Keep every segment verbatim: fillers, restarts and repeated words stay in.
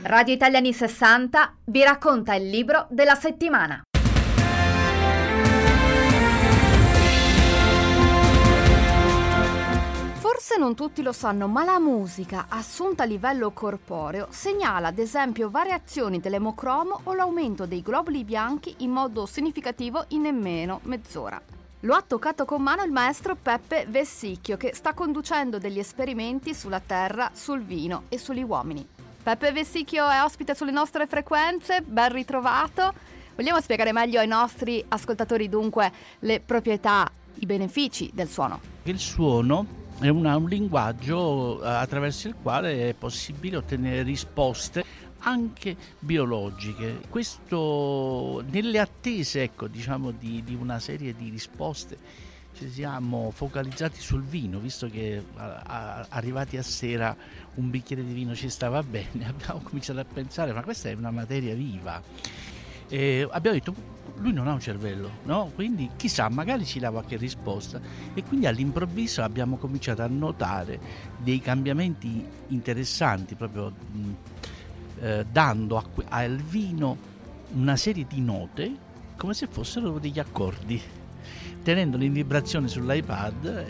Radio Italia anni sessanta vi racconta il libro della settimana. Forse non tutti lo sanno, ma la musica, assunta a livello corporeo, segnala ad esempio variazioni dell'emocromo o l'aumento dei globuli bianchi in modo significativo in nemmeno mezz'ora. Lo ha toccato con mano il maestro Peppe Vessicchio, che sta conducendo degli esperimenti sulla terra, sul vino e sugli uomini. Peppe Vessicchio è ospite sulle nostre frequenze, ben ritrovato. Vogliamo spiegare meglio ai nostri ascoltatori dunque le proprietà, i benefici del suono? Il suono è una, un linguaggio attraverso il quale è possibile ottenere risposte anche biologiche. Questo nelle attese, ecco, diciamo di, di una serie di risposte ci siamo focalizzati sul vino, visto che a, a, arrivati a sera un bicchiere di vino ci stava bene, abbiamo cominciato a pensare ma questa è una materia viva. E abbiamo detto lui non ha un cervello, no? Quindi chissà, magari ci dà qualche risposta, e quindi all'improvviso abbiamo cominciato a notare dei cambiamenti interessanti, proprio mh, eh, dando a, al vino una serie di note come se fossero degli accordi, tenendoli in vibrazione sull'iPad,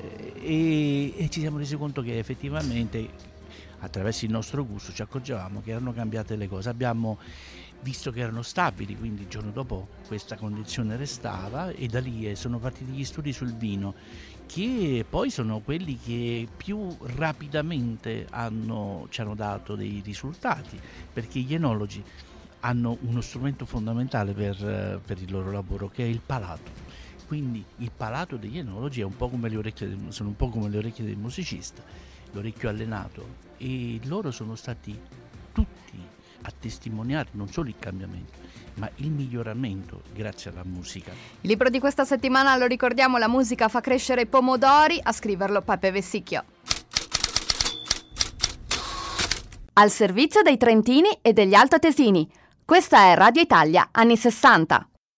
e, e ci siamo resi conto che effettivamente attraverso il nostro gusto ci accorgevamo che erano cambiate le cose. Abbiamo visto che erano stabili, quindi il giorno dopo questa condizione restava, e da lì sono partiti gli studi sul vino, che poi sono quelli che più rapidamente hanno, ci hanno dato dei risultati, perché gli enologi hanno uno strumento fondamentale per, per il loro lavoro, che è il palato. Quindi il palato degli enologi è un po' come le orecchie del, sono un po' come le orecchie del musicista, l'orecchio allenato, e loro sono stati tutti a testimoniare non solo il cambiamento, ma il miglioramento grazie alla musica. Il libro di questa settimana, lo ricordiamo, La musica fa crescere i pomodori, a scriverlo Peppe Vessicchio. Al servizio dei trentini e degli altoatesini. Questa è Radio Italia anni sessanta.